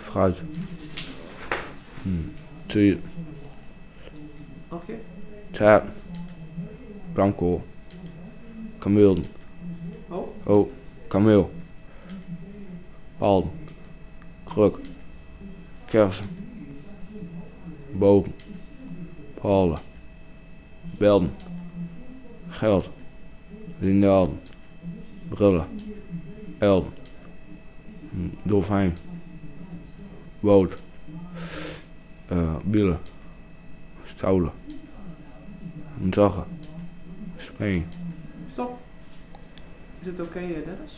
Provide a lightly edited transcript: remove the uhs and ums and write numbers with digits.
fruit. Tuin. Nog een keer? Taart. Blanco. Kameel. Oh. Kameel. Palm. Kruk. Kersen. Boom. Palen. Belden. Geld. Lindaden. Brillen. Elden. Dolfijn. Boot. Bielen. Stolen. Zaggen. Speen. Stop. Is het oké, Dennis?